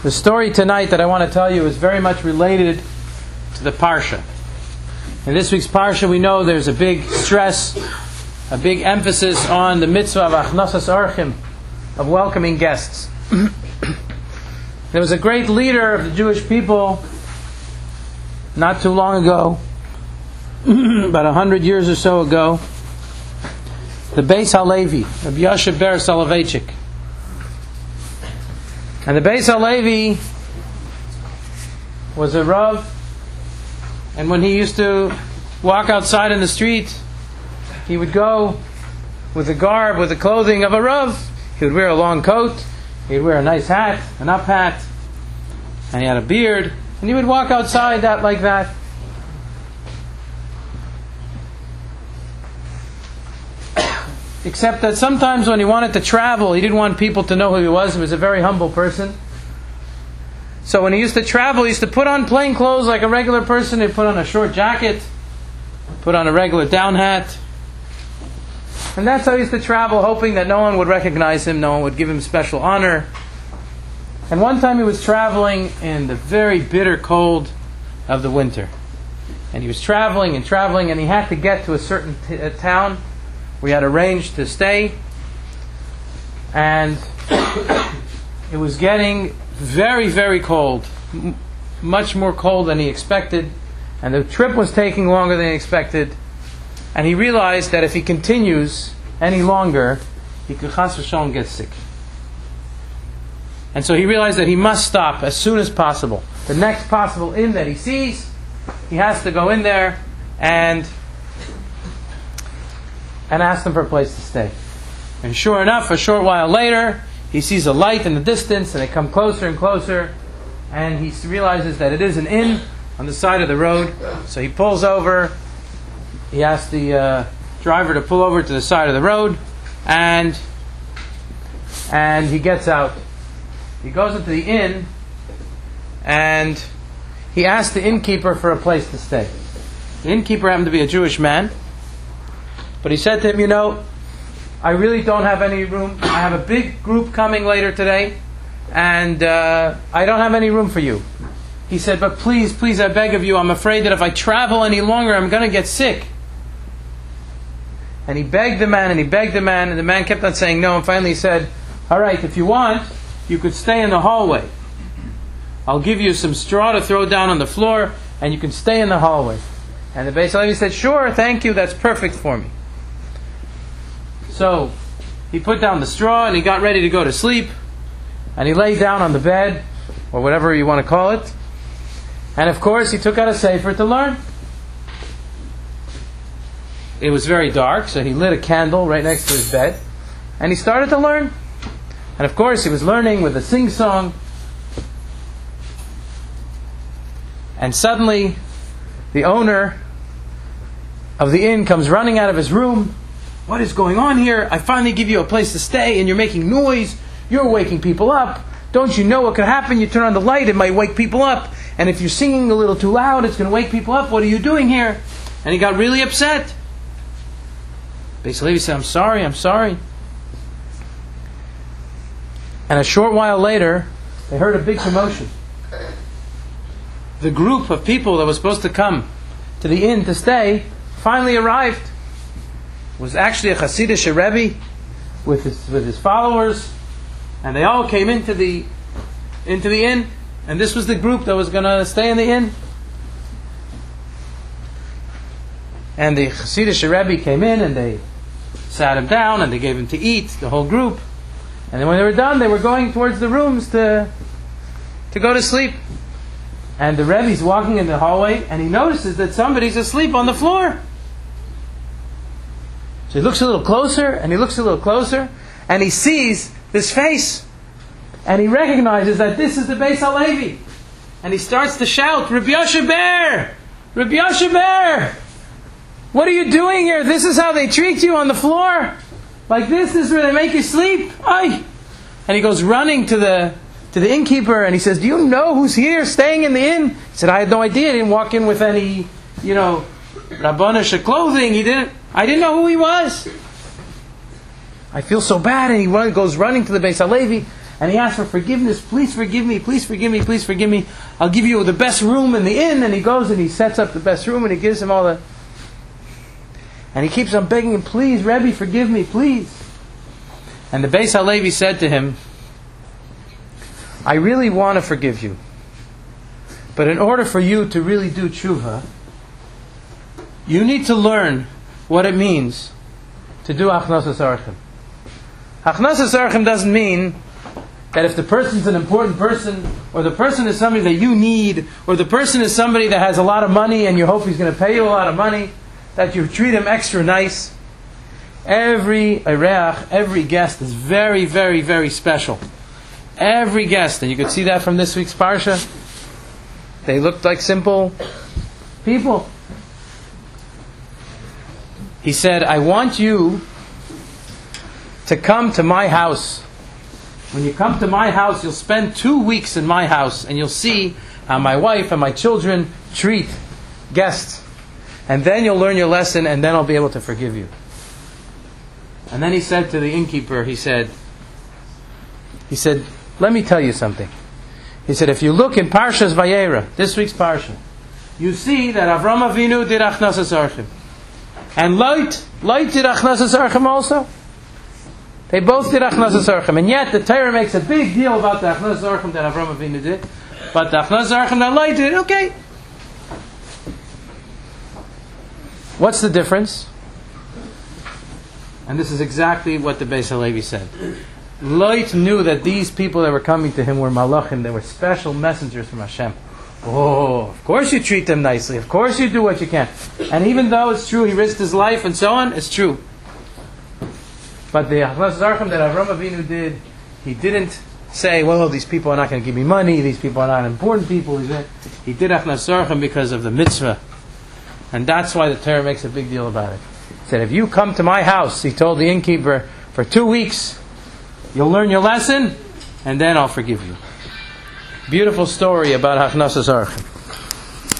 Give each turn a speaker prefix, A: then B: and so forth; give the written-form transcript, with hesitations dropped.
A: The story tonight that I want to tell you is very much related to the Parsha. In this week's Parsha, we know there's a big stress, a big emphasis on the mitzvah of achnasas orchim, of welcoming guests. There was a great leader of the Jewish people not too long ago, about 100 years or so ago, the Beis HaLevi, Rabbi Yoshe Ber Soloveitchik. And the Beis HaLevi was a Rav, and when he used to walk outside in the street, he would go with the garb, with the clothing of a Rav. He would wear a long coat, he would wear a nice hat, an up hat, and he had a beard, and he would walk outside like that. Except that sometimes when he wanted to travel, he didn't want people to know who he was. He was a very humble person. So when he used to travel, he used to put on plain clothes like a regular person. He'd put on a short jacket, put on a regular down hat. And that's how he used to travel, hoping that no one would recognize him, no one would give him special honor. And one time he was traveling in the very bitter cold of the winter. And he was traveling, and he had to get to a certain town. We had arranged to stay, and it was getting very, very cold, much more cold than he expected, and the trip was taking longer than he expected, and he realized that if he continues any longer, he could chas v'shalom get sick. And so he realized that he must stop as soon as possible. The next possible inn that he sees, he has to go in there and ask them for a place to stay. And sure enough, a short while later, he sees a light in the distance, and they come closer and closer, and he realizes that it is an inn on the side of the road. So he pulls over, he asks the driver to pull over to the side of the road, and he gets out. He goes into the inn, and he asks the innkeeper for a place to stay. The innkeeper happened to be a Jewish man, but he said to him, I really don't have any room. I have a big group coming later today, and I don't have any room for you. He said, but please, I beg of you, I'm afraid that if I travel any longer, I'm going to get sick. And he begged the man, and the man kept on saying no, and finally he said, all right, if you want, you could stay in the hallway. I'll give you some straw to throw down on the floor, and you can stay in the hallway. And the Beis HaLevi said, sure, thank you, that's perfect for me. So he put down the straw and he got ready to go to sleep, and he lay down on the bed, or whatever you want to call it, and of course he took out a sefer to learn. It was very dark, so he lit a candle right next to his bed, and he started to learn. And of course he was learning with a sing-song, and suddenly the owner of the inn comes running out of his room. What is going on here? I finally give you a place to stay and you're making noise. You're waking people up. Don't you know what could happen? You turn on the light, it might wake people up. And if you're singing a little too loud, it's going to wake people up. What are you doing here? And he got really upset. Beis HaLevi said, I'm sorry. And a short while later, they heard a big commotion. The group of people that was supposed to come to the inn to stay finally arrived. It was actually a Hasidic Rebbe with his followers, and they all came into the inn, and this was the group that was going to stay in the inn. And the Hasidic Rebbe came in, and they sat him down, and they gave him to eat, the whole group. And then when they were done, they were going towards the rooms to go to sleep. And the Rebbe's walking in the hallway, and he notices that somebody's asleep on the floor. So he looks a little closer, and he sees this face. And he recognizes that this is the Beis HaLevi. And he starts to shout, Rabbi Yoshe Ber! Rabbi Yoshe Ber! What are you doing here? This is how they treat you on the floor? Like this is where they make you sleep? Ay! And he goes running to the innkeeper, and he says, do you know who's here staying in the inn? He said, I had no idea. I didn't walk in with any, Rabbanish clothing. I didn't know who he was. I feel so bad. And he goes running to the Beis HaLevi, And he asks for forgiveness. Please forgive me, please forgive me, please forgive me. I'll give you the best room in the inn. And he goes and he sets up the best room and he gives him all the... And he keeps on begging him, please, Rebbe, forgive me, please. And the Beis HaLevi said to him, I really want to forgive you. But in order for you to really do tshuva, you need to learn what it means to do Achnasas Orchim. Achnasas Orchim doesn't mean that if the person's an important person, or the person is somebody that you need, or the person is somebody that has a lot of money and you hope he's going to pay you a lot of money, that you treat him extra nice. Every Ireach, every guest is very, very, very special. Every guest, and you could see that from this week's Parsha, they looked like simple people. He said, I want you to come to my house. When you come to my house, you'll spend 2 weeks in my house, and you'll see how my wife and my children treat guests. And then you'll learn your lesson, and then I'll be able to forgive you. And then he said to the innkeeper, he said, let me tell you something. He said, if you look in Parshas Vayera, this week's Parsha, you see that Avram Avinu did Achnasas Orchim. And Lot did Achnasas Orchim also. They both did Achnasas Orchim. And yet the Torah makes a big deal about the Achnasas Orchim that Avram Avinu did. But the Achnasas Orchim that Lot did, okay. What's the difference? And this is exactly what the Beis HaLevi said. Lot knew that these people that were coming to him were malachim. They were special messengers from Hashem. Oh, of course you treat them nicely. Of course you do what you can. And even though it's true, he risked his life and so on, it's true. But the Achnasas Orchim that Avram Avinu did, he didn't say, well, these people are not going to give me money, these people are not important people. He did Achnasas Orchim because of the mitzvah. And that's why the Torah makes a big deal about it. He said, if you come to my house, he told the innkeeper, for 2 weeks, you'll learn your lesson, and then I'll forgive you. Beautiful story about Achnasas Orchim.